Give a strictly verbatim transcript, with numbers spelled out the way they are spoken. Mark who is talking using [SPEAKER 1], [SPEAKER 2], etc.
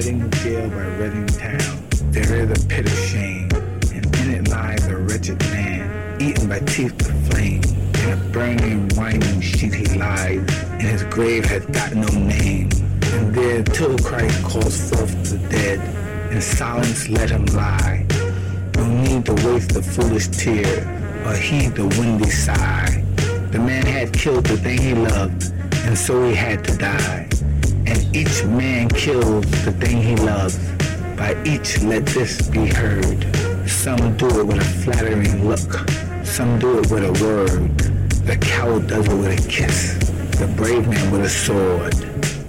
[SPEAKER 1] Reading jail by Reading town, there is a pit of shame, and in it lies a wretched man, eaten by teeth of flame. In a burning, winding sheet he lies, and his grave has got no name. And there till Christ calls forth the dead, in silence let him lie. No need to waste the foolish tear, or heed the windy sigh. The man had killed the thing he loved, and so he had to die. And each man kills the thing he loves, by each let this be heard. Some do it with a flattering look, some do it with a word. The coward does it with a kiss, the brave man with a sword.